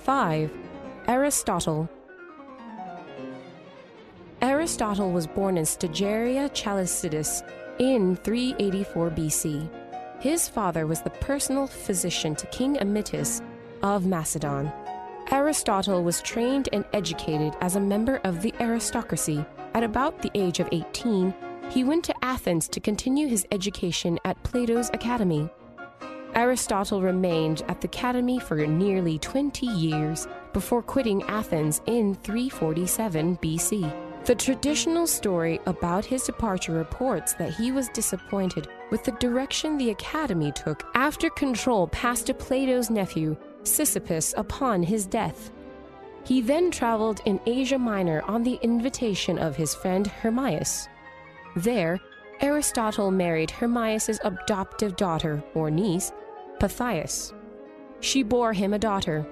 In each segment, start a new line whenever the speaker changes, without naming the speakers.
5. Aristotle. Aristotle was born in Stagiaria Chalcidice in 384 BC. His father was the personal physician to King Amytis of Macedon. Aristotle was trained and educated as a member of the aristocracy. At about the age of 18, he went to Athens to continue his education at Plato's Academy. Aristotle remained at the academy for nearly 20 years before quitting Athens in 347 BC. The traditional story about his departure reports that he was disappointed with the direction the academy took after control passed to Plato's nephew, Sisyphus, upon his death. He then traveled in Asia Minor on the invitation of his friend Hermias. There, Aristotle married Hermias' adoptive daughter, or niece, Pythias. She bore him a daughter.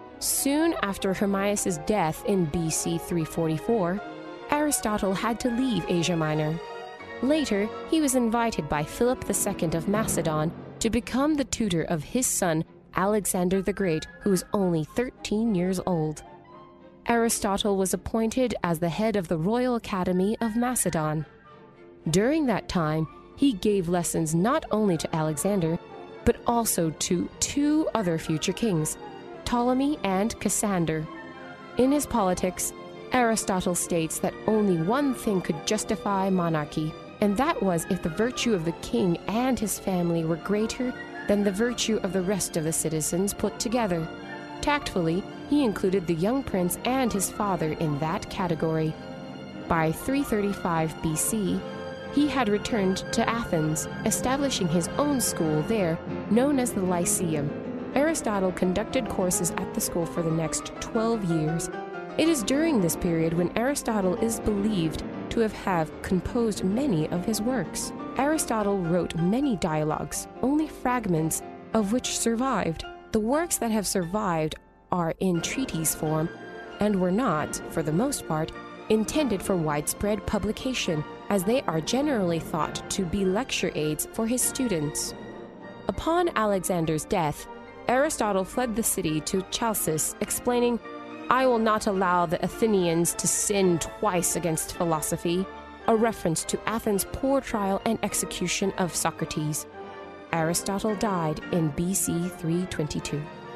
Soon after Hermias' death in BC 344, Aristotle had to leave Asia Minor. Later, he was invited by Philip II of Macedon to become the tutor of his son Alexander the Great, who was only 13 years old. Aristotle was appointed as the head of the Royal Academy of Macedon. During that time, he gave lessons not only to Alexander, but also to two other future kings, Ptolemy and Cassander. In his Politics, Aristotle states that only one thing could justify monarchy, and that was if the virtue of the king and his family were greater than the virtue of the rest of the citizens put together. Tactfully, he included the young prince and his father in that category. By 335 BC, he had returned to Athens, establishing his own school there, known as the Lyceum. Aristotle conducted courses at the school for the next 12 years. It is during this period when Aristotle is believed to have composed many of his works. Aristotle wrote many dialogues, only fragments of which survived. The works that have survived are in treatise form and were not, for the most part, intended for widespread publication, as they are generally thought to be lecture aids for his students. Upon Alexander's death, Aristotle fled the city to Chalcis, explaining, "I will not allow the Athenians to sin twice against philosophy," a reference to Athens' poor trial and execution of Socrates. Aristotle died in BC 322.